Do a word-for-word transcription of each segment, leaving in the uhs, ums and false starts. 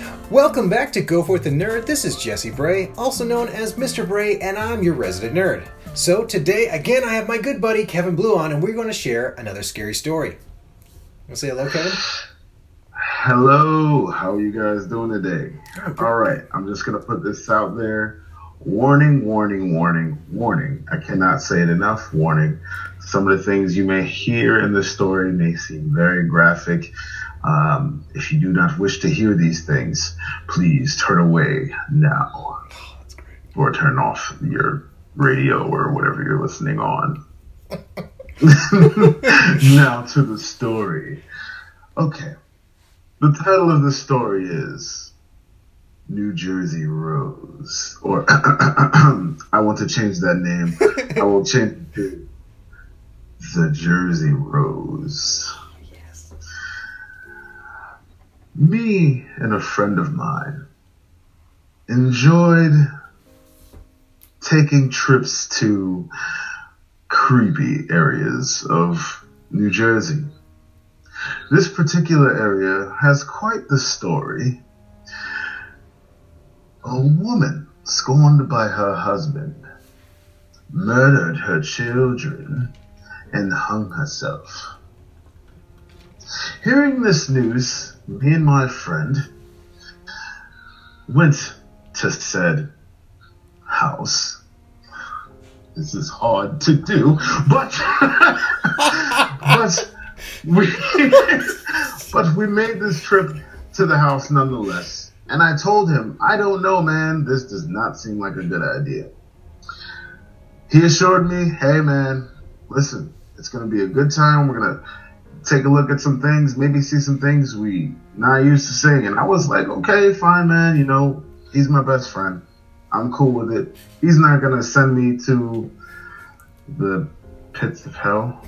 Welcome back to Go Forth the Nerd. This is Jesse Bray, also known as Mister Bray, and I'm your resident nerd. So today, again, I have my good buddy Kevin Blue on, and we're going to share another scary story. You want to say hello, Kevin? Hello. How are you guys doing today? All right. I'm just going to put this out there. Warning, warning, warning, warning. I cannot say it enough. Warning. Some of the things you may hear in this story may seem very graphic. Um, if you do not wish to hear these things, please turn away now. Oh, that's great. Or turn off your radio or whatever you're listening on. Now to the story. Okay. The title of the story is New Jersey Rose. Or I want to change that name. I will change it to The Jersey Rose. Me and a friend of mine enjoyed taking trips to creepy areas of New Jersey. This particular area has quite the story. A woman scorned by her husband, murdered her children, and hung herself. Hearing this news, me and my friend went to said house. This is hard to do, but but we but we made this trip to the house nonetheless. And I told him, I don't know, man, this does not seem like a good idea. He assured me, hey, man, listen, it's going to be a good time. We're going to take a look at some things, maybe see some things we not used to seeing. And I was like, okay, fine, man. You know, he's my best friend. I'm cool with it. He's not going to send me to the pits of hell.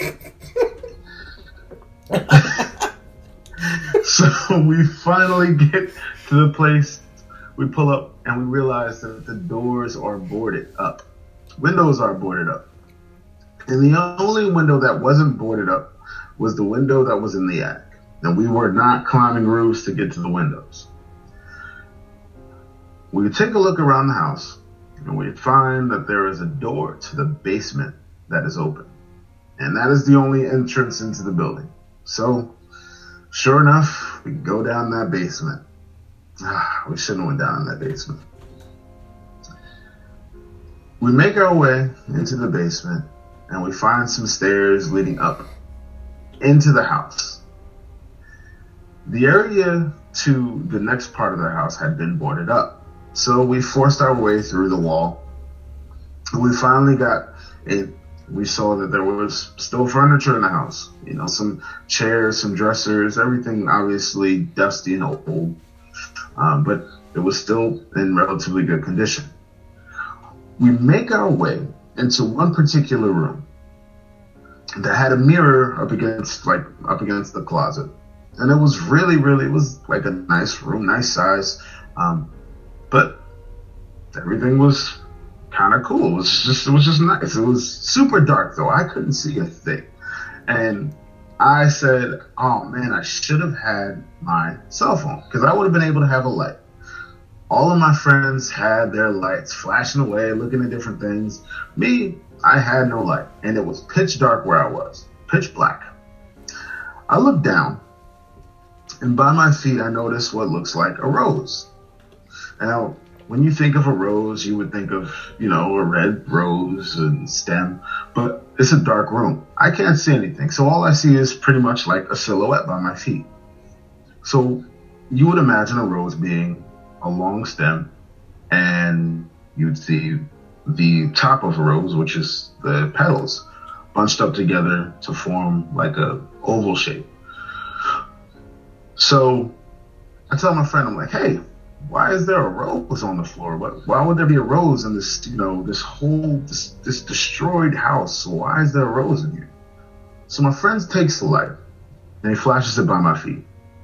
So we finally get to the place. We pull up and we realize that the doors are boarded up. Windows are boarded up. And the only window that wasn't boarded up was the window that was in the attic. And we were not climbing roofs to get to the windows. We take a look around the house and we find that there is a door to the basement that is open. And that is the only entrance into the building. So, sure enough, we go down that basement. Ah, we shouldn't have went down in that basement. We make our way into the basement and we find some stairs leading up into the house. The area to the next part of the house had been boarded up. So we forced our way through the wall. And we finally got in. We saw that there was still furniture in the house. You know, some chairs, some dressers, everything obviously dusty and old. Um, but it was still in relatively good condition. We make our way into one particular room that had a mirror up against like up against the closet, and it was really really it was like a nice room, nice size, um, but everything was kind of cool. It was just it was just nice. It was super dark though. I couldn't see a thing, and I said, "Oh man, I should have had my cell phone because I would have been able to have a light." All of my friends had their lights flashing away, looking at different things. Me, I had no light, and it was pitch dark where I was, pitch black. I looked down, and by my feet, I noticed what looks like a rose. Now, when you think of a rose, you would think of, you know, a red rose and stem, but it's a dark room. I can't see anything, so all I see is pretty much like a silhouette by my feet. So you would imagine a rose being a long stem, and you'd see the top of a rose, which is the petals, bunched up together to form like a oval shape. So I tell my friend, I'm like, hey, why is there a rose on the floor? What, why would there be a rose in this, you know, this whole, this, this destroyed house? So why is there a rose in here? So my friend takes the light and he flashes it by my feet.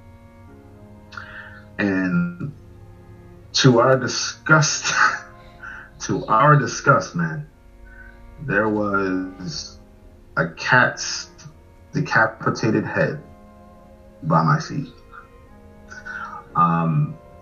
And to our disgust, to our disgust, man, there was a cat's decapitated head by my feet. Um,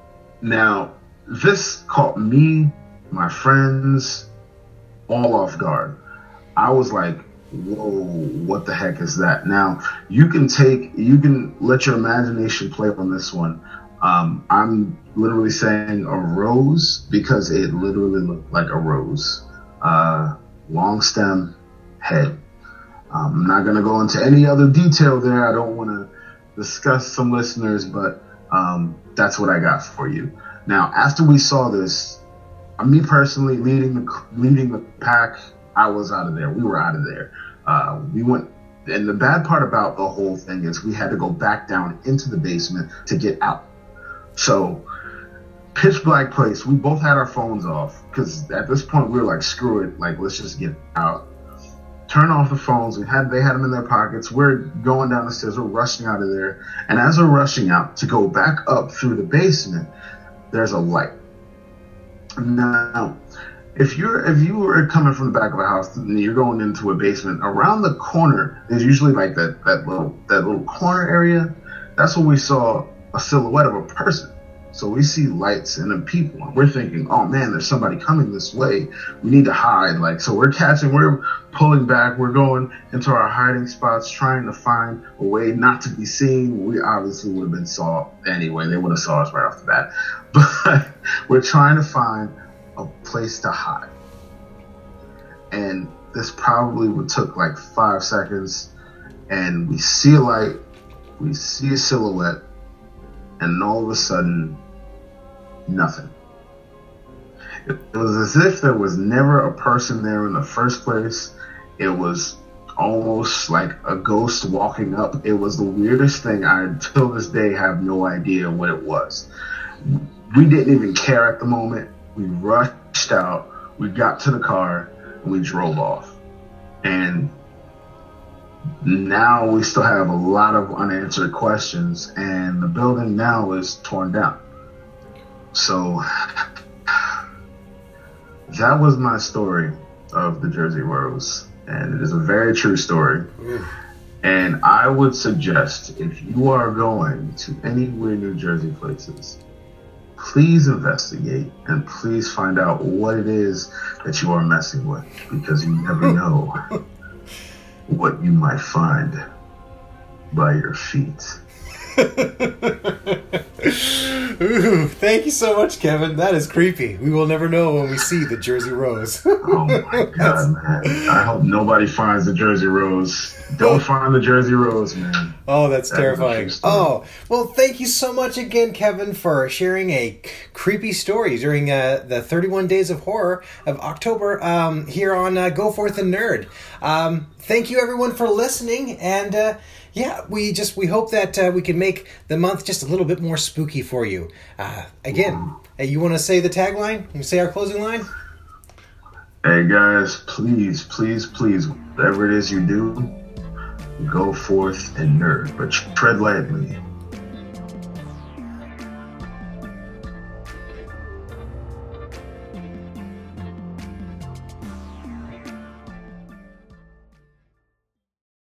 Now, this caught me, my friends, all off guard. I was like, whoa, what the heck is that? Now, you can take, you can let your imagination play on this one. Um, I'm literally saying a rose because it literally looked like a rose. Uh, long stem, head. Um, I'm not going to go into any other detail there. I don't want to discuss some listeners, but um, that's what I got for you. Now, after we saw this, uh, me personally leading the leading the pack, I was out of there. We were out of there. Uh, we went, and the bad part about the whole thing is we had to go back down into the basement to get out. So, pitch black place. We both had our phones off because at this point we were like, screw it, like let's just get out. Turn off the phones. We had they had them in their pockets. We're going down the stairs. We're rushing out of there. And as we're rushing out to go back up through the basement, there's a light. Now, if you're if you were coming from the back of a house and you're going into a basement, around the corner there's usually like that that little that little corner area. That's where we saw a silhouette of a person. So we see lights and then people, and we're thinking, oh man, there's somebody coming this way. We need to hide. Like, so we're catching, we're pulling back, we're going into our hiding spots, trying to find a way not to be seen. We obviously would have been saw anyway. They would have saw us right off the bat. But we're trying to find a place to hide. And this probably would took like five seconds. And we see a light, we see a silhouette, and all of a sudden, nothing. It was as if there was never a person there in the first place. It was almost like a ghost walking up. It was the weirdest thing. I, until this day, have no idea what it was. We didn't even care at the moment. We rushed out. We got to the car, and we drove off. And now we still have a lot of unanswered questions, and the building now is torn down. So that was my story of the Jersey Rose, and it is a very true story. Mm. And I would suggest, if you are going to anywhere New Jersey places, please investigate and please find out what it is that you are messing with, because you never know what you might find by your feet. Ooh, thank you so much, Kevin. That is creepy. We will never know when we see the Jersey Rose. Oh my God, man. I hope nobody finds the Jersey Rose. Don't find the Jersey Rose, man. Oh, that's that terrifying. Oh, well, thank you so much again, Kevin, for sharing a creepy story during uh, the thirty-one Days of Horror of October um, here on uh, Go Forth and Nerd. Um, thank you, everyone, for listening. And uh, yeah, we just we hope that uh, we can make the month just a little bit more spooky for you. Uh, again, hey, you want to say the tagline? You say our closing line? Hey, guys, please, please, please, whatever it is you do, go forth and nerd, but tread lightly.